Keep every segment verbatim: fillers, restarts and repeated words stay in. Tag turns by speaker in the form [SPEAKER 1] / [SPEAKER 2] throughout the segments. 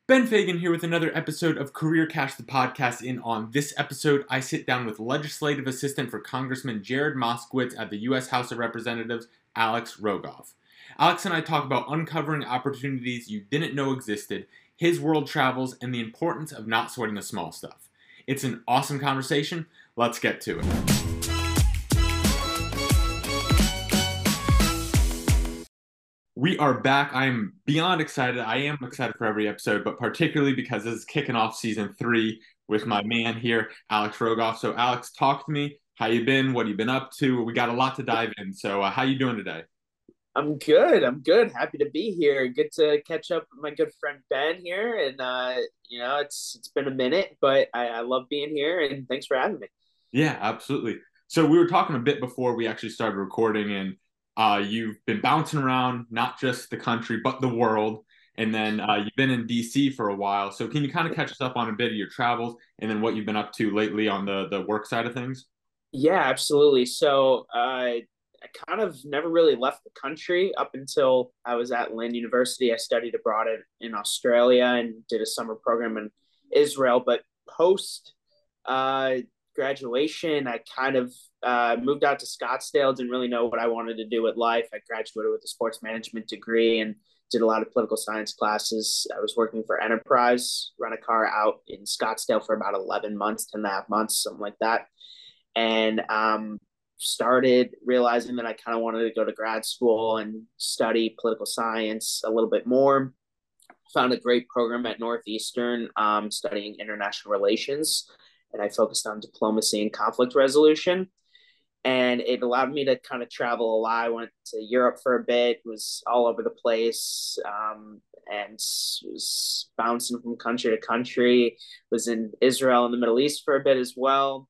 [SPEAKER 1] Ben Fagan here with another episode of Career Cash, the podcast. In on this episode, I sit down with Legislative Assistant for Congressman Jared Moskowitz at the U S House of Representatives, Alex Rogoff. Alex and I talk about uncovering opportunities you didn't know existed, his world travels, and the importance of not sweating the small stuff. It's an awesome conversation. Let's get to it. We are back. I am beyond excited. I am excited for every episode, but particularly because this is kicking off season three with my man here, Alex Rogoff. So, Alex, talk to me. How you been? What have you been up to? We got a lot to dive in. So, uh, how you doing today?
[SPEAKER 2] I'm good. I'm good. Happy to be here. Good to catch up with my good friend Ben here. And uh, you know, it's it's been a minute, but I, I love being here and thanks for having me.
[SPEAKER 1] Yeah, absolutely. So, we were talking a bit before we actually started recording, and uh, you've been bouncing around not just the country, but the world. And then uh, you've been in D C for a while. So, can you kind of catch us up on a bit of your travels and then what you've been up to lately on the, the work side of things?
[SPEAKER 2] Yeah, absolutely. So uh, I kind of never really left the country up until I was at Lynn University. I studied abroad in, in Australia and did a summer program in Israel. But post uh, graduation, I kind of uh, moved out to Scottsdale. Didn't really know what I wanted to do with life. I graduated with a sports management degree and did a lot of political science classes. I was working for Enterprise, run a car out in Scottsdale for about eleven months, ten and a half months, something like that. And um, started realizing that I kind of wanted to go to grad school and study political science a little bit more. Found a great program at Northeastern, um, studying international relations, and I focused on diplomacy and conflict resolution. And it allowed me to kind of travel a lot. I went to Europe for a bit, was all over the place, um, and was bouncing from country to country. Was in Israel and the Middle East for a bit as well.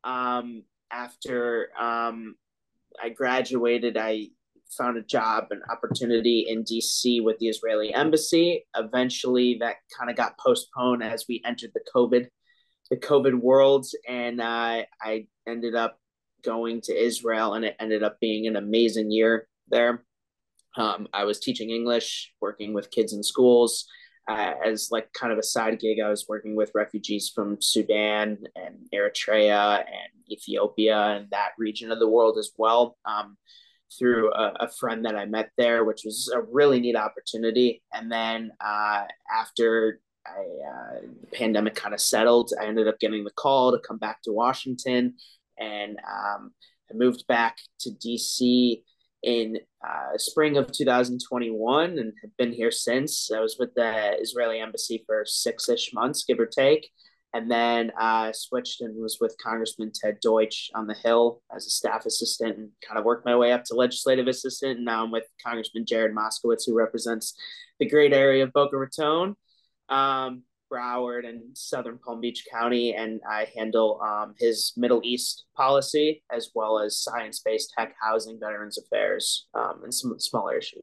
[SPEAKER 2] Um, after um, I graduated, I found a job, an opportunity in D C with the Israeli embassy. Eventually, that kind of got postponed as we entered the COVID, the COVID world, and uh, I ended up going to Israel, and it ended up being an amazing year there. Um, I was teaching English, working with kids in schools. Uh, as like kind of a side gig, I was working with refugees from Sudan and Eritrea and Ethiopia and that region of the world as well, um, through a, a friend that I met there, which was a really neat opportunity. And then uh, after I, uh, the pandemic kind of settled, I ended up getting the call to come back to Washington, and um, I moved back to D C in uh, spring of two thousand twenty-one and have been here since. I was with the Israeli embassy for six-ish months, give or take, and then I uh, switched and was with Congressman Ted Deutsch on the Hill as a staff assistant and kind of worked my way up to legislative assistant. And now I'm with Congressman Jared Moskowitz, who represents the great area of Boca Raton, um, Broward, and Southern Palm Beach County, and I handle um, his Middle East policy as well as science-based tech, housing, veterans affairs, um, and some smaller issues.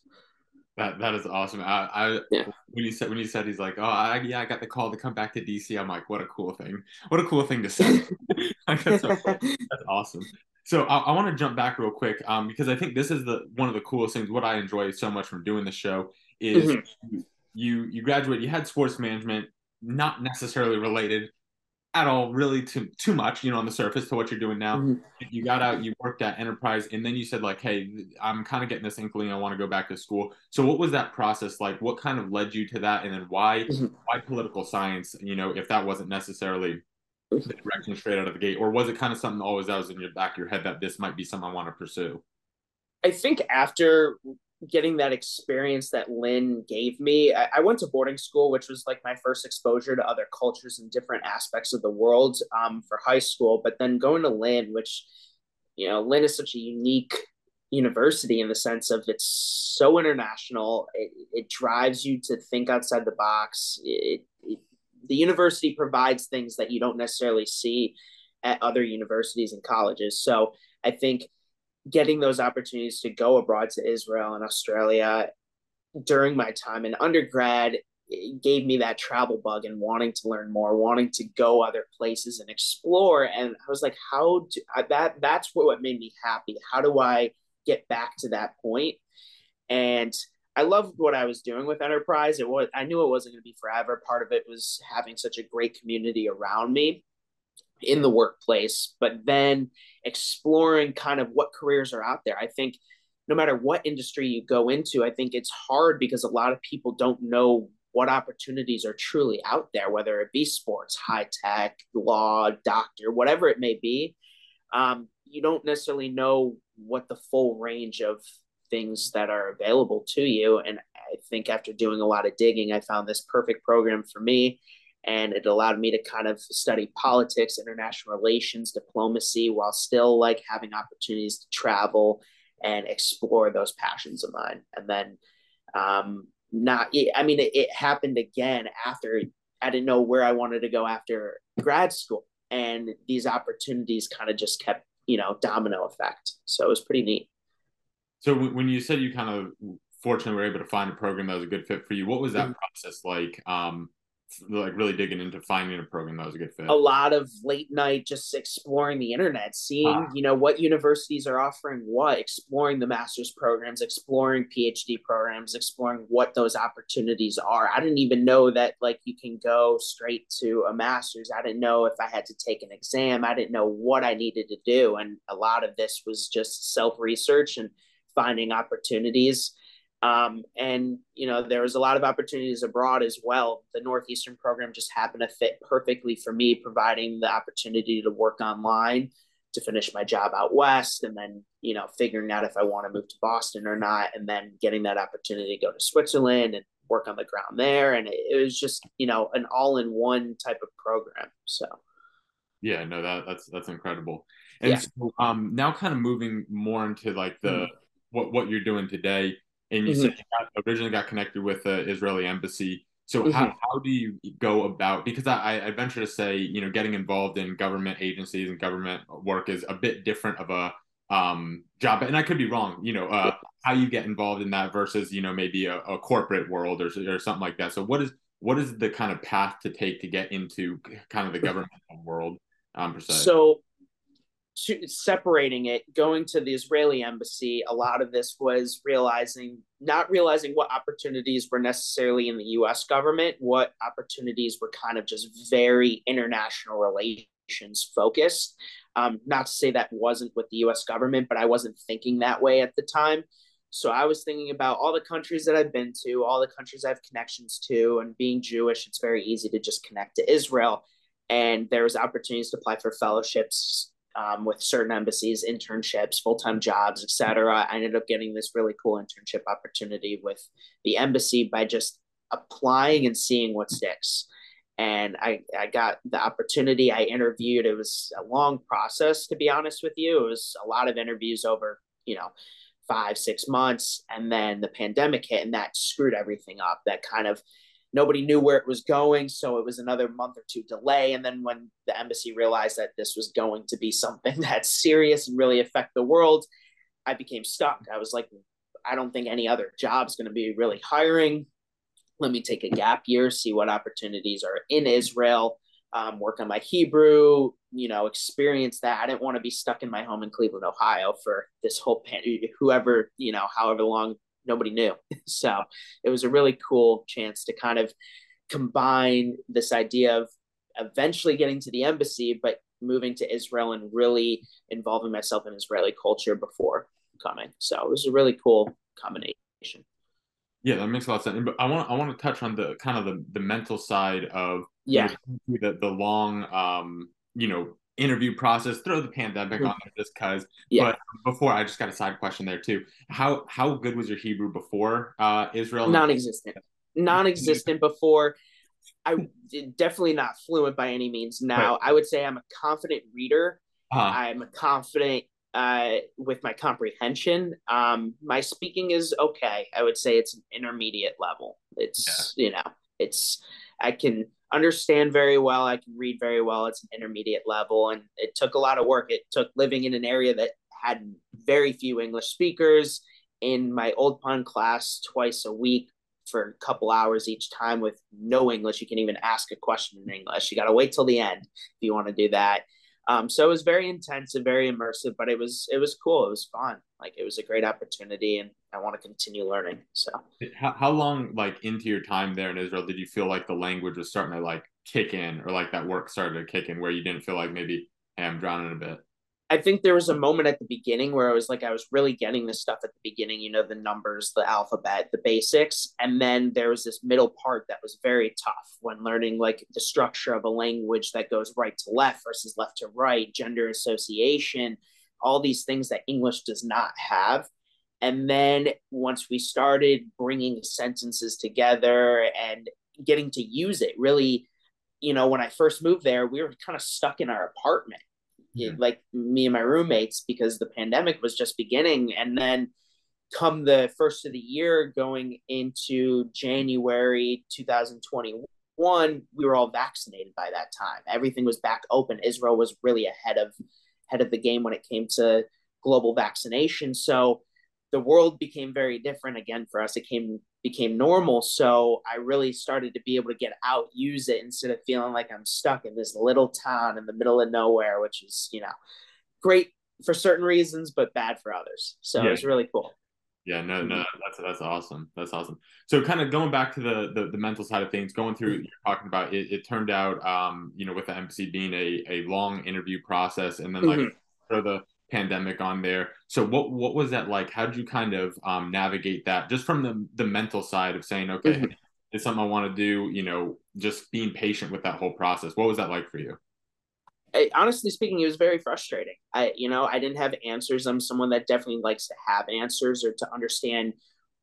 [SPEAKER 1] That that is awesome. I, I
[SPEAKER 2] Yeah.
[SPEAKER 1] when you said when you said he's like, oh I, yeah, I got the call to come back to D C. I'm like, what a cool thing. What a cool thing to say. Like, that's so cool. That's awesome. So I, I want to jump back real quick, um, because I think this is the one of the coolest things. What I enjoy so much from doing the show is
[SPEAKER 2] Mhm.
[SPEAKER 1] you you graduate, you had sports management, not necessarily related at all really too too much, you know, on the surface to what you're doing now.
[SPEAKER 2] Mhm.
[SPEAKER 1] You got out, you worked at Enterprise, and then you said like, hey, I'm kind of getting this inkling, I want to go back to school. So what was that process like? What kind of led you to that? And then why
[SPEAKER 2] Mhm.
[SPEAKER 1] why political science, you know, if that wasn't necessarily the direction straight out of the gate? Or was it kind of something always that was in your back of your head that this might be something I want to pursue?
[SPEAKER 2] I think after getting that experience that Lynn gave me, I, I went to boarding school, which was like my first exposure to other cultures and different aspects of the world, um, for high school. But then going to Lynn, which, you know, Lynn is such a unique university in the sense of it's so international. It, it drives you to think outside the box. It, it, the university provides things that you don't necessarily see at other universities and colleges. So I think getting those opportunities to go abroad to Israel and Australia during my time in undergrad gave me that travel bug and wanting to learn more, wanting to go other places and explore. And I was like, how do I, that? That's what made me happy. How do I get back to that point? And I loved what I was doing with Enterprise. It was I knew it wasn't going to be forever. Part of it was having such a great community around me in the workplace, but then exploring kind of what careers are out there. I think no matter what industry you go into, I think it's hard because a lot of people don't know what opportunities are truly out there, whether it be sports, high tech, law, doctor, whatever it may be. Um, you don't necessarily know what the full range of things that are available to you. And I think after doing a lot of digging, I found this perfect program for me. And it allowed me to kind of study politics, international relations, diplomacy, while still like having opportunities to travel and explore those passions of mine. And then, um, not, I mean, it, it happened again after I didn't know where I wanted to go after grad school. And these opportunities kind of just kept, you know, domino effect. So it was pretty neat.
[SPEAKER 1] So when you said you kind of fortunately were able to find a program that was a good fit for you, what was that mm-hmm. process like? Um, like really digging into finding a program that was a good fit?
[SPEAKER 2] A lot of late night just exploring the internet, seeing, ah. you know, what universities are offering what, exploring the master's programs, exploring PhD programs, exploring what those opportunities are. I didn't even know that like you can go straight to a master's. I didn't know if I had to take an exam. I didn't know what I needed to do. And a lot of this was just self-research and finding opportunities. Um, and, you know, there was a lot of opportunities abroad as well. The Northeastern program just happened to fit perfectly for me, providing the opportunity to work online to finish my job out west, and then, you know, figuring out if I want to move to Boston or not, and then getting that opportunity to go to Switzerland and work on the ground there. And it, it was just, you know, an all-in-one type of program. So.
[SPEAKER 1] Yeah, no, that that's that's incredible. And
[SPEAKER 2] yeah.
[SPEAKER 1] so um, now kind of moving more into like the mm-hmm. what what you're doing today. And you mm-hmm. said you got, originally got connected with the Israeli embassy. So mm-hmm. how, how do you go about, because I, I venture to say, you know, getting involved in government agencies and government work is a bit different of a um, job. And I could be wrong, you know, uh, how you get involved in that versus, you know, maybe a, a corporate world or, or something like that. So what is what is the kind of path to take to get into kind of the government world um, per se?
[SPEAKER 2] So To, separating it, going to the Israeli embassy, a lot of this was realizing, not realizing what opportunities were necessarily in the U S government, what opportunities were kind of just very international relations focused. Um, not to say that wasn't with the U S government, but I wasn't thinking that way at the time. So I was thinking about all the countries that I've been to, all the countries I have connections to, and being Jewish, it's very easy to just connect to Israel. And there was opportunities to apply for fellowships Um, with certain embassies, internships, full-time jobs, et cetera. I ended up getting this really cool internship opportunity with the embassy by just applying and seeing what sticks. And I, I got the opportunity. I interviewed. It was a long process, to be honest with you. It was a lot of interviews over, you know, five, six months. And then the pandemic hit, and that screwed everything up. That kind of nobody knew where it was going. So it was another month or two delay. And then when the embassy realized that this was going to be something that's serious and really affect the world, I became stuck. I was like, I don't think any other job's going to be really hiring. Let me take a gap year, see what opportunities are in Israel, um, work on my Hebrew, you know, experience that. I didn't want to be stuck in my home in Cleveland, Ohio for this whole, pan- whoever, you know, however long, nobody knew. So it was a really cool chance to kind of combine this idea of eventually getting to the embassy, but moving to Israel and really involving myself in Israeli culture before coming. So it was a really cool combination.
[SPEAKER 1] Yeah, that makes a lot of sense. But I want I want to touch on the kind of the, the mental side of
[SPEAKER 2] yeah
[SPEAKER 1] you know, the the long um you know interview process. Throw the pandemic mm-hmm. on there just because. Yeah. But before, I just got a side question there too. How how good was your Hebrew before uh, Israel?
[SPEAKER 2] Non-existent. Non-existent before. I definitely not fluent by any means. Now, right. I would say I'm a confident reader. Uh-huh. I'm a confident uh, with my comprehension. Um, my speaking is okay. I would say it's an intermediate level. It's, yeah. you know, it's, I can understand very well. I can read very well. It's an intermediate level. And it took a lot of work. It took living in an area that had very few English speakers in my Old Pond class twice a week for a couple hours each time with no English. You can even ask a question in English. You got to wait till the end if you want to do that. Um, so it was very intensive, very immersive, but it was, it was cool. It was fun. Like it was a great opportunity. And I want to continue learning. So
[SPEAKER 1] How, how long, like, into your time there in Israel, did you feel like the language was starting to like kick in, or like that work started to kick in, where you didn't feel like maybe, hey, I'm drowning a bit?
[SPEAKER 2] I think there was a moment at the beginning where I was like, I was really getting this stuff at the beginning, you know, the numbers, the alphabet, the basics. And then there was this middle part that was very tough when learning like the structure of a language that goes right to left versus left to right, gender association, all these things that English does not have. And then once we started bringing sentences together and getting to use it, really, you know, when I first moved there, we were kind of stuck in our apartment,
[SPEAKER 1] Mm-hmm.
[SPEAKER 2] like me and my roommates, because the pandemic was just beginning. And then come the first of the year, going into January two thousand twenty-one, we were all vaccinated by that time. Everything was back open. Israel was really ahead of ahead of the game when it came to global vaccination. So the world became very different again for us. It came became normal. So I really started to be able to get out, use it, instead of feeling like I'm stuck in this little town in the middle of nowhere, which is, you know, great for certain reasons, but bad for others. So it
[SPEAKER 1] Yeah.
[SPEAKER 2] was really cool.
[SPEAKER 1] Yeah, no, no, that's that's awesome. That's awesome. So, kind of going back to the the, the mental side of things, going through, you're talking about it. It turned out, um, you know, with the embassy being a a long interview process, and then like
[SPEAKER 2] Mm-hmm.
[SPEAKER 1] throw the pandemic on there. So, what what was that like? How did you kind of um, navigate that, just from the the mental side of saying, okay, hey,
[SPEAKER 2] Mm-hmm.
[SPEAKER 1] it's something I want to do. You know, just being patient with that whole process. What was that like for you?
[SPEAKER 2] I, honestly speaking, it was very frustrating. I, you know, I didn't have answers. I'm someone that definitely likes to have answers or to understand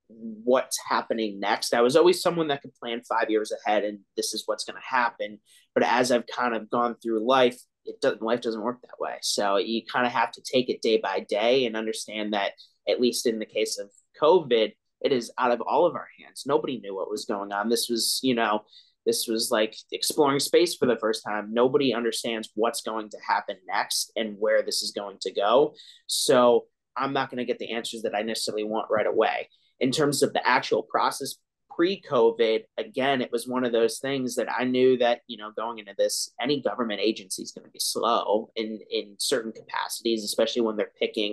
[SPEAKER 2] what's happening next. I was always someone that could plan five years ahead and this is what's going to happen. But as I've kind of gone through life, it doesn't, life doesn't work that way. So you kind of have to take it day by day and understand that, at least in the case of COVID, it is out of all of our hands. Nobody knew what was going on. This was, you know, this was like exploring space for the first time. Nobody understands what's going to happen next and where this is going to go. So I'm not going to get the answers that I necessarily want right away. In terms of the actual process pre-COVID, again, it was one of those things that I knew that, you know, going into this, any government agency is going to be slow in, in certain capacities, especially when they're picking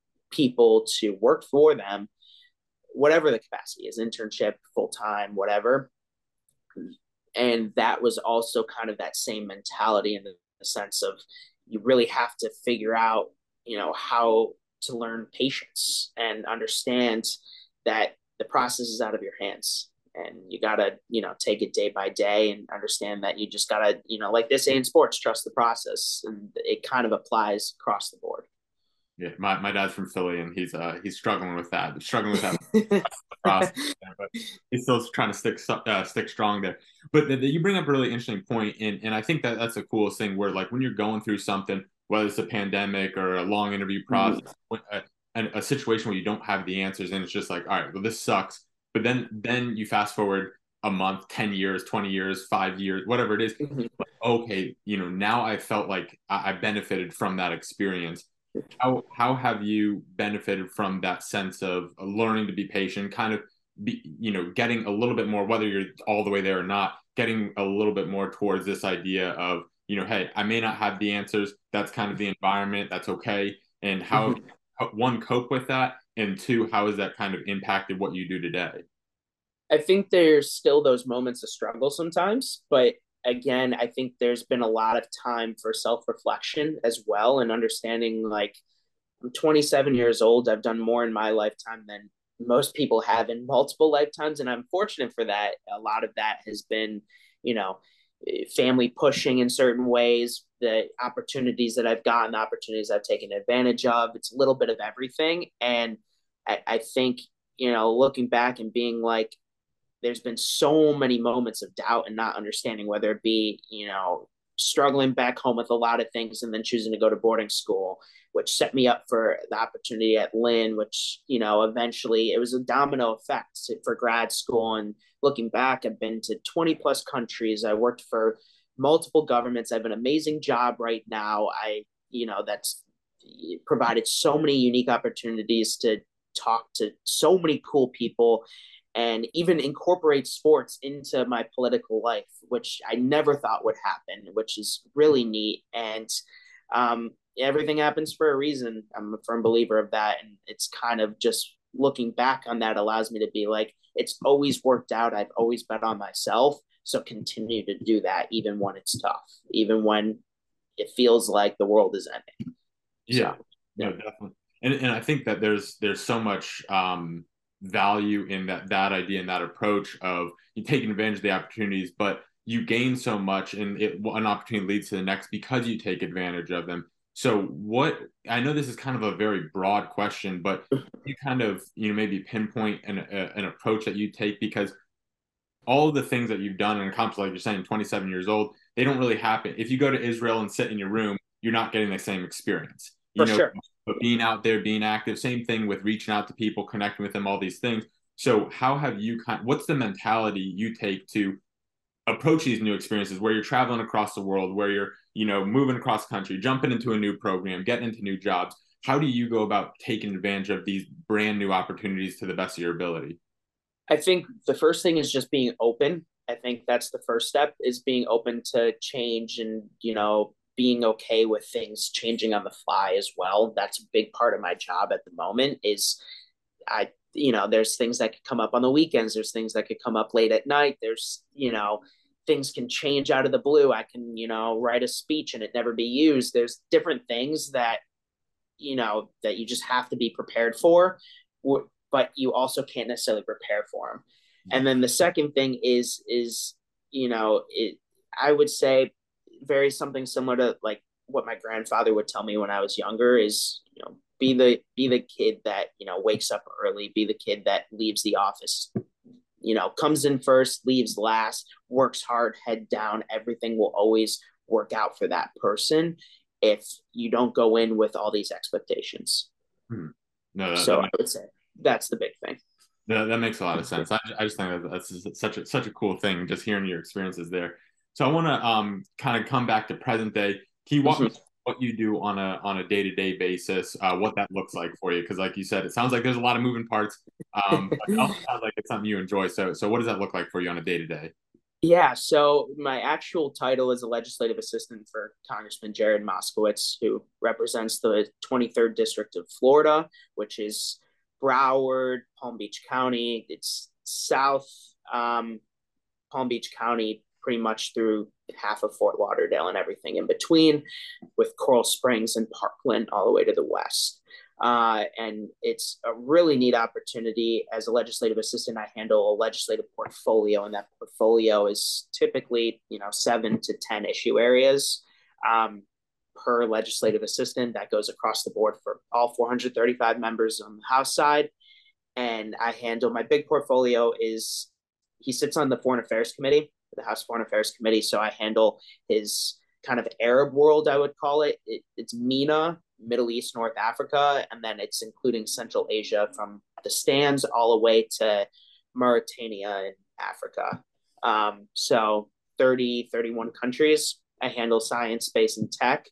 [SPEAKER 2] people to work for them, whatever the capacity is, internship, full-time, whatever. And that was also kind of that same mentality in the, the sense of you really have to figure out, you know, how to learn patience and understand that the process is out of your hands, and you gotta, you know, take it day by day and understand that you just gotta, you know, like they say in sports, trust the process, and it kind of applies across the board.
[SPEAKER 1] Yeah, my, my dad's from Philly, and he's uh he's struggling with that, struggling with that process, but he's still trying to stick uh, stick strong there. But the, the, you bring up a really interesting point, and and I think that that's the coolest thing. Where like when you're going through something, whether it's a pandemic or a long interview process, a, a, a situation where you don't have the answers, and it's just like, all right, well, this sucks. But then then you fast forward a month, ten years, twenty years, five years, whatever it is. Like, okay, you know, now I felt like I, I benefited from that experience. How how have you benefited from that sense of learning to be patient, kind of be, you know, getting a little bit more, whether you're all the way there or not, getting a little bit more towards this idea of, you know, hey, I may not have the answers. That's kind of the environment. That's okay. And how, how one, cope with that, and two, how has that kind of impacted what you do today?
[SPEAKER 2] I think there's still those moments of struggle sometimes, but again, I think there's been a lot of time for self reflection as well, and understanding like I'm twenty-seven years old. I've done more in my lifetime than most people have in multiple lifetimes. And I'm fortunate for that. A lot of that has been, you know, family pushing in certain ways, the opportunities that I've gotten, the opportunities I've taken advantage of. It's a little bit of everything. And I, I think, you know, looking back and being like, there's been so many moments of doubt and not understanding, whether it be, you know, struggling back home with a lot of things and then choosing to go to boarding school, which set me up for the opportunity at Lynn, which, you know, eventually it was a domino effect for grad school. And looking back, I've been to twenty plus countries. I worked for multiple governments. I have an amazing job right now. I, you know, that's provided so many unique opportunities to talk to so many cool people and even incorporate sports into my political life, which I never thought would happen, which is really neat. And um, everything happens for a reason. I'm a firm believer of that. And it's kind of just looking back on that allows me to be like, it's always worked out. I've always bet on myself. So continue to do that even when it's tough, even when it feels like the world is ending.
[SPEAKER 1] Yeah,
[SPEAKER 2] So,
[SPEAKER 1] no,
[SPEAKER 2] yeah,
[SPEAKER 1] definitely. And and I think that there's there's so much um value in that that idea and that approach of you taking advantage of the opportunities, but you gain so much and it one opportunity leads to the next because you take advantage of them. So what I know this is kind of a very broad question, but you kind of, you know, maybe pinpoint an a, an approach that you take because all of the things that you've done and accomplished, like you're saying, twenty-seven years old, they don't really happen. If you go to Israel and sit in your room, you're not getting the same experience. You
[SPEAKER 2] for
[SPEAKER 1] know,
[SPEAKER 2] sure.
[SPEAKER 1] but being out there, being active, same thing with reaching out to people, connecting with them, all these things. So, how have you kind? What's the mentality you take to approach these new experiences where you're traveling across the world, where you're, you know, moving across country, jumping into a new program, getting into new jobs? How do you go about taking advantage of these brand new opportunities to the best of your ability?
[SPEAKER 2] I think the first thing is just being open. I think that's the first step is being open to change and, you know, being okay with things changing on the fly as well. That's a big part of my job at the moment is I, you know, there's things that could come up on the weekends. There's things that could come up late at night. There's, you know, things can change out of the blue. I can, you know, write a speech and it never be used. There's different things that, you know, that you just have to be prepared for, but you also can't necessarily prepare for them. And then the second thing is, is, you know, it, I would say very something similar to like what my grandfather would tell me when I was younger is, you know, be the, be the kid that, you know, wakes up early, be the kid that leaves the office, you know, comes in first, leaves last, works hard, head down. Everything will always work out for that person if you don't go in with all these expectations.
[SPEAKER 1] Hmm. No, that, that
[SPEAKER 2] So I
[SPEAKER 1] makes
[SPEAKER 2] would say that's the big thing.
[SPEAKER 1] that, that makes a lot of sense. I, I just think that that's such a such a cool thing, just hearing your experiences there. So I want to um kind of come back to present day. Can you walk me
[SPEAKER 2] Mm-hmm.
[SPEAKER 1] through what you do on a on a day to day basis, uh, what that looks like for you? Because like you said, it sounds like there's a lot of moving parts. Um, but it also sounds like it's something you enjoy. So so what does that look like for you on a day to day?
[SPEAKER 2] Yeah, so my actual title is a legislative assistant for Congressman Jared Moskowitz, who represents the twenty-third District of Florida, which is Broward, Palm Beach County. It's south um, Palm Beach County, pretty much through half of Fort Lauderdale and everything in between, with Coral Springs and Parkland all the way to the west. Uh, and it's a really neat opportunity. As a legislative assistant, I handle a legislative portfolio, and that portfolio is typically, you know, seven to ten issue areas um, per legislative assistant. That goes across the board for all four hundred thirty-five members on the House side. And I handle my big portfolio is he sits on the Foreign Affairs Committee, the House Foreign Affairs Committee. So I handle his kind of Arab world, I would call it. it it's MENA, Middle East, North Africa, and then it's including Central Asia from the stands all the way to Mauritania and Africa. Um, so thirty, thirty-one countries. I handle science, space, and tech,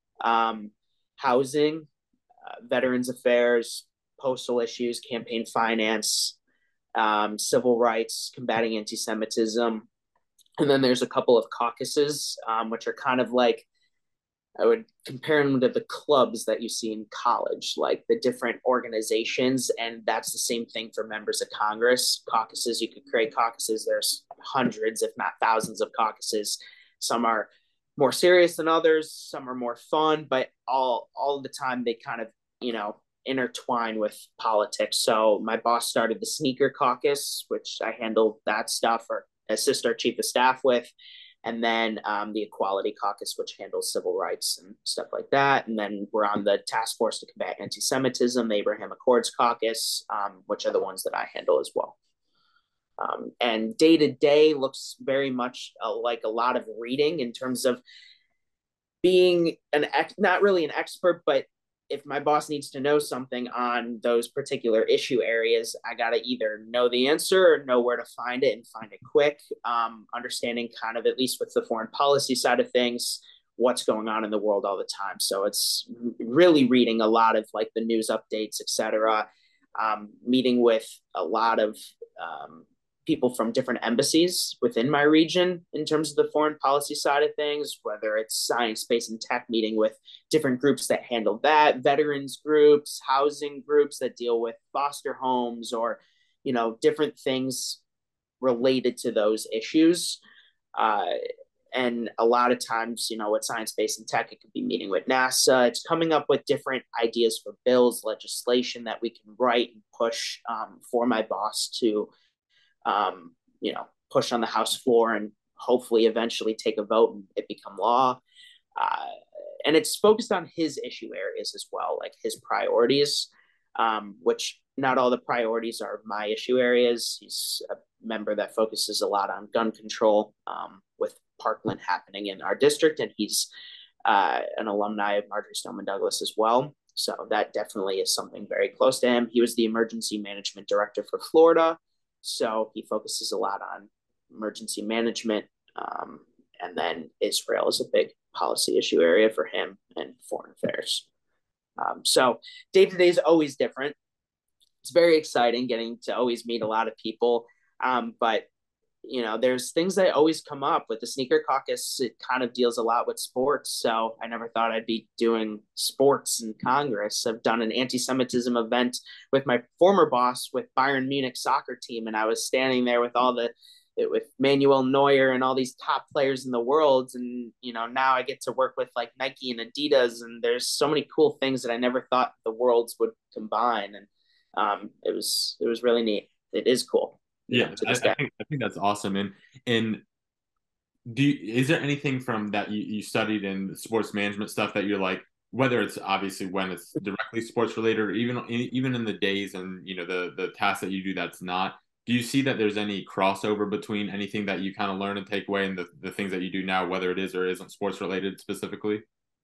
[SPEAKER 2] um, housing, uh, veterans affairs, postal issues, campaign finance, um, civil rights, combating anti Semitism. And then there's a couple of caucuses, um, which are kind of like, I would compare them to the clubs that you see in college, like the different organizations. And that's the same thing for members of Congress. Caucuses, you could create caucuses. There's hundreds, if not thousands, of caucuses. Some are more serious than others, some are more fun, but all all the time they kind of, you know, intertwine with politics. So my boss started the sneaker caucus, which I handle that stuff or assist our chief of staff with. And then um, the Equality Caucus, which handles civil rights and stuff like that. And then we're on the Task Force to Combat Anti-Semitism, the Abraham Accords Caucus, um, which are the ones that I handle as well. Um, and day to day looks very much uh, like a lot of reading in terms of being an ex- not really an expert, but if my boss needs to know something on those particular issue areas, I got to either know the answer or know where to find it and find it quick. Um, understanding kind of, at least with the foreign policy side of things, what's going on in the world all the time. So it's really reading a lot of like the news updates, et cetera. Um, meeting with a lot of um, people from different embassies within my region in terms of the foreign policy side of things, whether it's science, space, and tech, meeting with different groups that handle that, veterans groups, housing groups that deal with foster homes, or, you know, different things related to those issues. Uh, and a lot of times, you know, with science, space, and tech, it could be meeting with NASA. It's coming up with different ideas for bills, legislation that we can write and push um, for my boss to, um, you know, push on the House floor and hopefully eventually take a vote and it become law. Uh, and it's focused on his issue areas as well, like his priorities, um, which not all the priorities are my issue areas. He's a member that focuses a lot on gun control, um, with Parkland happening in our district, and he's uh, an alumni of Marjory Stoneman Douglas as well. So that definitely is something very close to him. He was the emergency management director for Florida, so he focuses a lot on emergency management. Um, and then Israel is a big policy issue area for him, and foreign affairs. Um, so day to day is always different. It's very exciting getting to always meet a lot of people. Um, but you know, there's things that always come up with the Sneaker Caucus. It kind of deals a lot with sports. So I never thought I'd be doing sports in Congress. I've done an anti-Semitism event with my former boss with Bayern Munich soccer team. And I was standing there with all the, with Manuel Neuer and all these top players in the world. And, you know, now I get to work with like Nike and Adidas. And there's so many cool things that I never thought the worlds would combine. And um, it was, it was really neat. It is cool.
[SPEAKER 1] Yeah, I, I think I think that's awesome. And and do you, is there anything from that you, you studied in sports management stuff that you're like, whether it's obviously when it's directly sports related, or even even in the days and you know the the tasks that you do that's not, do you see that there's any crossover between anything that you kind of learn and take away and the, the things that you do now, whether it is or isn't sports related specifically?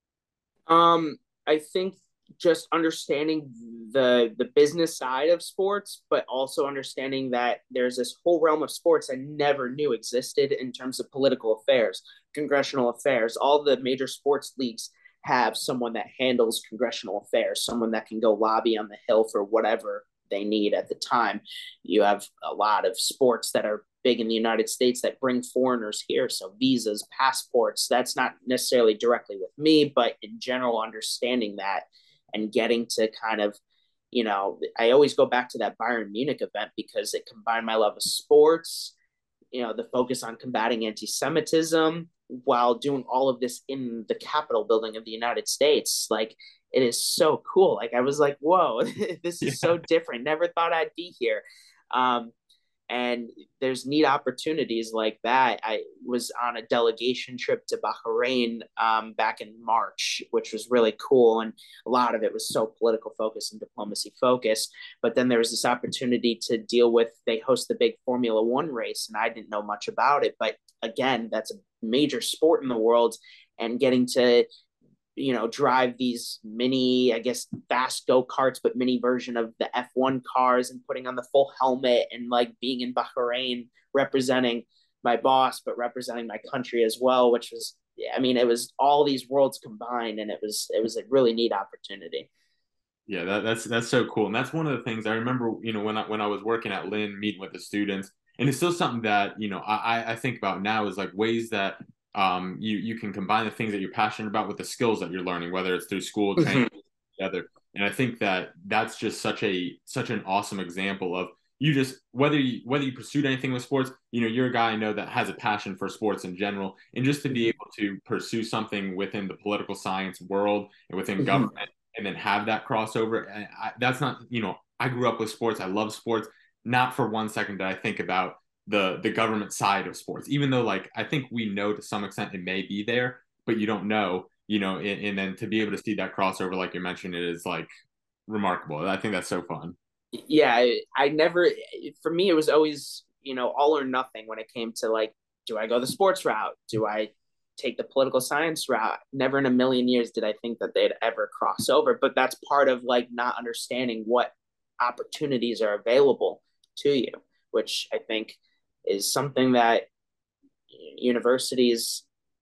[SPEAKER 2] Um, I think just understanding the the business side of sports, but also understanding that there's this whole realm of sports I never knew existed in terms of political affairs, congressional affairs. All the major sports leagues have someone that handles congressional affairs, someone that can go lobby on the Hill for whatever they need at the time. You have a lot of sports that are big in the United States that bring foreigners here. So visas, passports, that's not necessarily directly with me, but in general, understanding that and getting to kind of, you know, I always go back to that Bayern Munich event because it combined my love of sports, you know, the focus on combating anti-Semitism while doing all of this in the Capitol building of the United States. Like, it is so cool. Like, I was like, whoa, this is yeah. so different. Never thought I'd be here. Um, and there's neat opportunities like that. I was on a delegation trip to Bahrain um, back in March, which was really cool. And a lot of it was so political focus and diplomacy focus. But then there was this opportunity to deal with, they host the big Formula One race, and I didn't know much about it. But again, that's a major sport in the world, and getting to, you know, drive these mini, I guess, fast go-karts, but mini version of the F one cars, and putting on the full helmet, and like being in Bahrain representing my boss, but representing my country as well, which was, I mean, it was all these worlds combined, and it was, it was a really neat opportunity.
[SPEAKER 1] Yeah, that, that's, that's so cool. And that's one of the things I remember, you know, when I, when I was working at Lynn, meeting with the students, and it's still something that, you know, I, I think about now is like ways that um, you you can combine the things that you're passionate about with the skills that you're learning, whether it's through school, training, mm-hmm. together. And I think that that's just such a such an awesome example of you just whether you whether you pursued anything with sports, you know, you're a guy I know that has a passion for sports in general, and just to be able to pursue something within the political science world and within mm-hmm. government, and then have that crossover. And I, that's not, you know, I grew up with sports. I love sports. Not for one second did I think about the the government side of sports, even though like I think we know to some extent it may be there, but you don't know, you know, and, and then to be able to see that crossover, like you mentioned, it is like remarkable. I think that's so fun.
[SPEAKER 2] Yeah, I, I never, for me, it was always, you know, all or nothing when it came to like, do I go the sports route? Do I take the political science route? Never in a million years did I think that they'd ever cross over, but that's part of like not understanding what opportunities are available to you, which I think is something that universities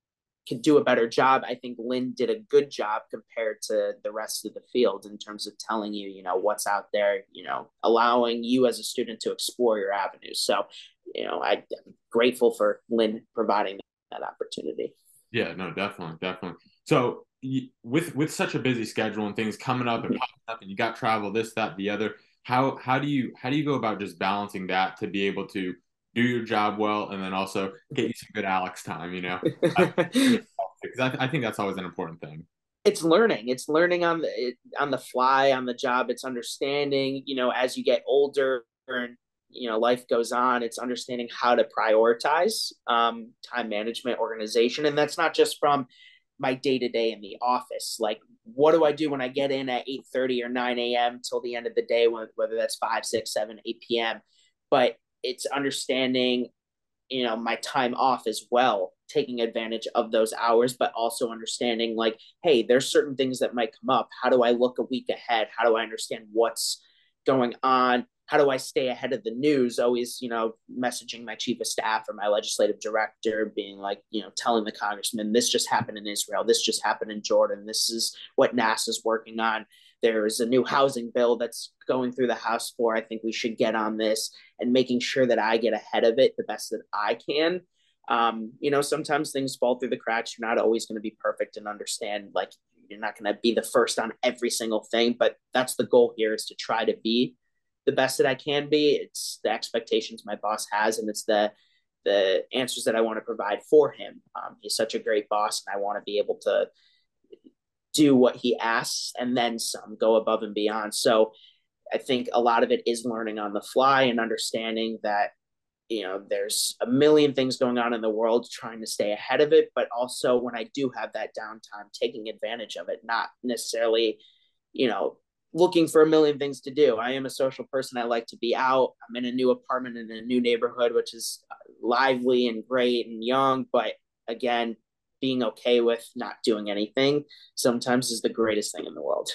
[SPEAKER 2] could do a better job. I think Lynn did a good job compared to the rest of the field in terms of telling you, you know, what's out there, you know, allowing you as a student to explore your avenues. So, you know, I'm grateful for Lynn providing that opportunity.
[SPEAKER 1] Yeah, no, definitely, definitely. So with with such a busy schedule and things coming up and popping up, and you got travel, this, that, the other, how how do you how do you go about just balancing that to be able to do your job well and then also get you some good Alex time, you know? Because I, I think that's always an important thing.
[SPEAKER 2] It's learning. It's learning on the on the fly, on the job. It's understanding, you know, as you get older and you know life goes on. It's understanding how to prioritize um, time management, organization, and that's not just from my day to day in the office. Like, what do I do when I get in at eight thirty or nine a m till the end of the day, whether that's five, six, seven, eight p m. But it's understanding, you know, my time off as well, taking advantage of those hours, but also understanding like, hey, there's certain things that might come up. How do I look a week ahead? How do I understand what's going on? How do I stay ahead of the news? Always, you know, messaging my chief of staff or my legislative director, being like, you know, telling the congressman, this just happened in Israel. This just happened in Jordan. This is what NASA's working on. There's a new housing bill that's going through the House floor. I think we should get on this, and making sure that I get ahead of it the best that I can. Um, you know, sometimes things fall through the cracks. You're not always going to be perfect and understand, like, you're not going to be the first on every single thing, but that's the goal here, is to try to be the best that I can be. It's the expectations my boss has, and it's the the answers that I want to provide for him. Um, he's such a great boss, and I want to be able to do what he asks and then some, go above and beyond. So I think a lot of it is learning on the fly and understanding that, you know, there's a million things going on in the world, trying to stay ahead of it, but also when I do have that downtime, taking advantage of it, not necessarily, you know, looking for a million things to do. I am a social person. I like to be out. I'm in a new apartment in a new neighborhood, which is lively and great and young, but again, being okay with not doing anything sometimes is the greatest thing in the world.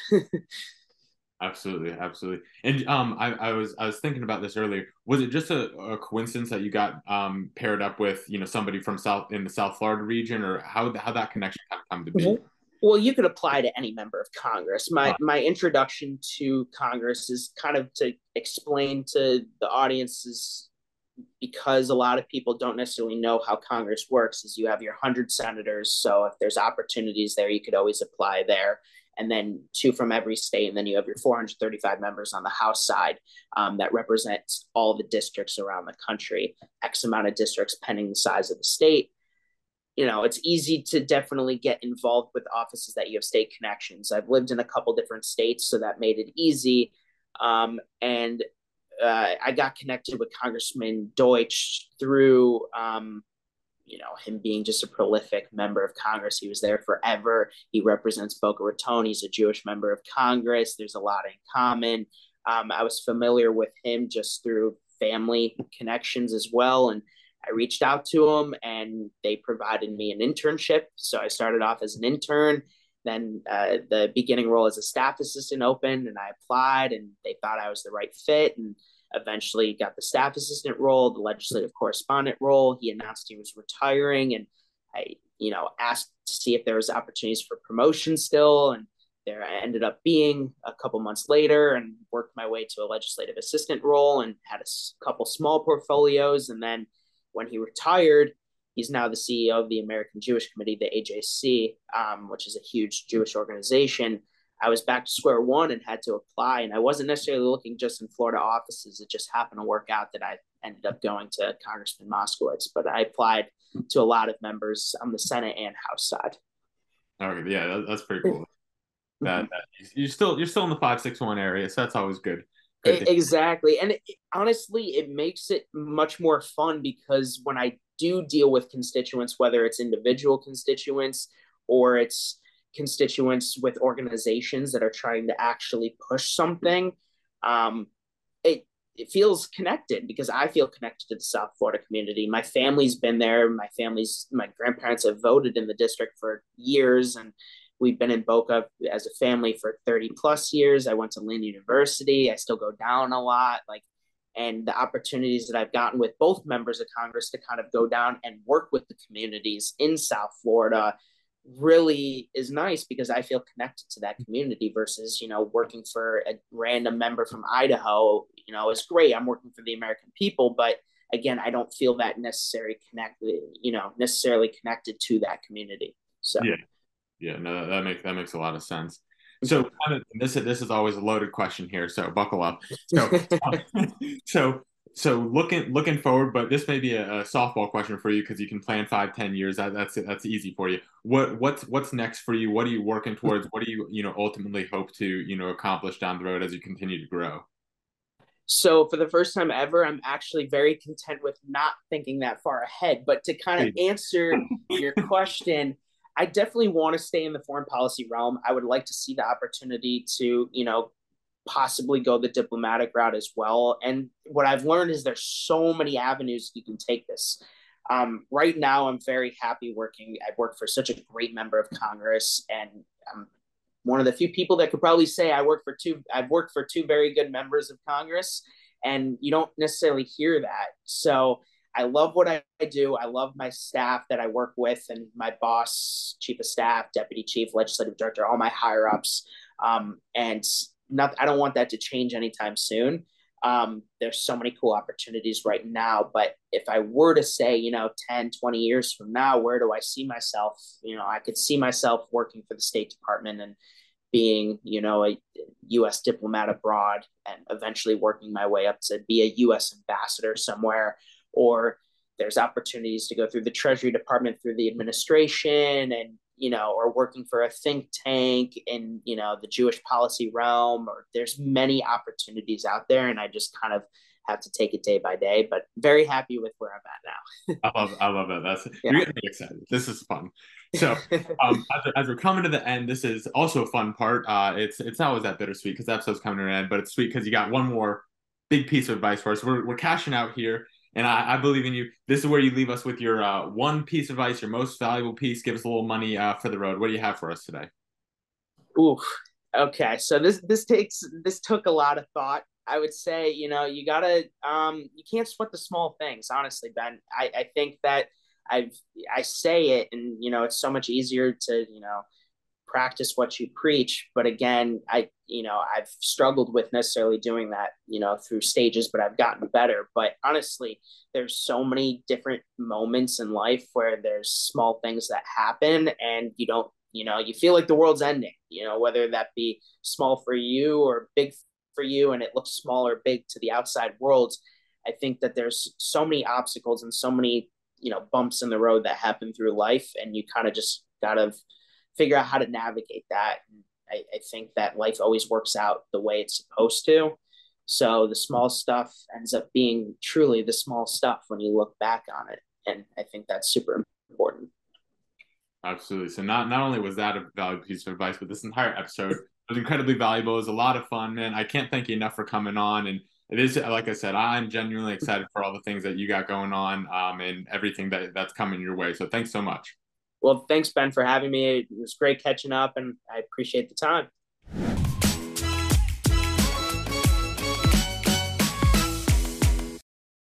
[SPEAKER 1] Absolutely, absolutely. And um, I, I was I was thinking about this earlier. Was it just a, a coincidence that you got um paired up with, you know, somebody from South in the South Florida region, or how how that connection kind of come to be?
[SPEAKER 2] Well, you could apply to any member of Congress. My
[SPEAKER 1] Uh,
[SPEAKER 2] my introduction to Congress is kind of to explain to the audiences, because a lot of people don't necessarily know how Congress works, is you have your one hundred senators. So if there's opportunities there, you could always apply there. And then two from every state. And then you have your four hundred thirty-five members on the House side um, that represents all the districts around the country, X amount of districts, pending the size of the state. You know, it's easy to definitely get involved with offices that you have state connections. I've lived in a couple different states, so that made it easy. Um, and uh, I got connected with Congressman Deutsch through, um, you know, him being just a prolific member of Congress. He was there forever. He represents Boca Raton. He's a Jewish member of Congress. There's a lot in common. Um, I was familiar with him just through family connections as well. And I reached out to them, and they provided me an internship. So I started off as an intern. Then uh, the beginning role as a staff assistant opened, and I applied, and they thought I was the right fit, and eventually got the staff assistant role, the legislative correspondent role. He announced he was retiring, and I, you know, asked to see if there was opportunities for promotion still, and there I ended up being a couple months later, and worked my way to a legislative assistant role, and had a couple small portfolios. And then when he retired, he's now the C E O of the American Jewish Committee, the A J C, um, which is a huge Jewish organization. I was back to square one and had to apply. And I wasn't necessarily looking just in Florida offices. It just happened to work out that I ended up going to Congressman Moskowitz. But I applied to a lot of members on the Senate and House side.
[SPEAKER 1] Okay, yeah, that, that's pretty cool. That, that you're still you're still in the five six one area, so that's always good. good
[SPEAKER 2] Exactly. And it, honestly, it makes it much more fun, because when I do deal with constituents, whether it's individual constituents or it's constituents with organizations that are trying to actually push something, um, it it feels connected, because I feel connected to the South Florida community. My family's been there. My family's my grandparents have voted in the district for years, and we've been in Boca as a family for thirty plus years. I went to Lynn University. I still go down a lot. Like, and the opportunities that I've gotten with both members of Congress to kind of go down and work with the communities in South Florida really is nice, because I feel connected to that community versus, you know, working for a random member from Idaho. You know, it's great. I'm working for the American people, but again, I don't feel that necessary connected, you know, necessarily connected to that community. So
[SPEAKER 1] Yeah. Yeah, no, that, that makes that makes a lot of sense. So kind of, this this is always a loaded question here, so buckle up. So so so looking looking forward, but this may be a, a softball question for you because you can plan five, ten years. That, that's that's easy for you. What what's what's next for you? What are you working towards? What do you you know ultimately hope to you know accomplish down the road as you continue to grow?
[SPEAKER 2] So for the first time ever, I'm actually very content with not thinking that far ahead. But to kind of answer your question, I definitely want to stay in the foreign policy realm. I would like to see the opportunity to, you know, possibly go the diplomatic route as well. And what I've learned is there's so many avenues you can take this. Um, right now, I'm very happy working. I work for such a great member of Congress, and I'm one of the few people that could probably say I work for two. I've worked for two very good members of Congress, and you don't necessarily hear that. So I love what I do. I love my staff that I work with, and my boss, chief of staff, deputy chief, legislative director, all my higher ups. Um, and not, I don't want that to change anytime soon. Um, there's so many cool opportunities right now, but if I were to say, you know, ten, twenty years from now, where do I see myself? You know, I could see myself working for the State Department and being, you know, a U S diplomat abroad, and eventually working my way up to be a U S ambassador somewhere. Or there's opportunities to go through the Treasury Department, through the administration, and, you know, or working for a think tank in, you know, the Jewish policy realm. Or there's many opportunities out there, and I just kind of have to take it day by day, but very happy with where I'm at
[SPEAKER 1] now. I love, I love that. That's
[SPEAKER 2] yeah.
[SPEAKER 1] You're getting me excited. This is fun. So, um, as, as we're coming to the end, this is also a fun part. Uh, it's it's not always that bittersweet because the episode's coming to an end, but it's sweet because you got one more big piece of advice for us. We're we're cashing out here, and I, I believe in you. This is where you leave us with your uh, one piece of advice, your most valuable piece. Give us a little money uh, for the road. What do you have for us today?
[SPEAKER 2] Ooh, okay. So this this takes this took a lot of thought. I would say, you know, you gotta um you can't sweat the small things, honestly, Ben. I, I think that I've I say it, and you know, it's so much easier to, you know, practice what you preach. But again, I you know, I've struggled with necessarily doing that, you know, through stages, but I've gotten better. But honestly, there's so many different moments in life where there's small things that happen, and you don't, you know, you feel like the world's ending, you know, whether that be small for you or big for you, and it looks small or big to the outside world. I think that there's so many obstacles and so many, you know, bumps in the road that happen through life, and you kind of just gotta figure out how to navigate that. And I, I think that life always works out the way it's supposed to. So the small stuff ends up being truly the small stuff when you look back on it. And I think that's super important.
[SPEAKER 1] Absolutely. So not not only was that a valuable piece of advice, but this entire episode was incredibly valuable. It was a lot of fun, man. I can't thank you enough for coming on. And it is, like I said, I'm genuinely excited for all the things that you got going on, um, and everything that that's coming your way. So thanks so much.
[SPEAKER 2] Well, thanks, Ben, for having me. It was great catching up, and I appreciate the time.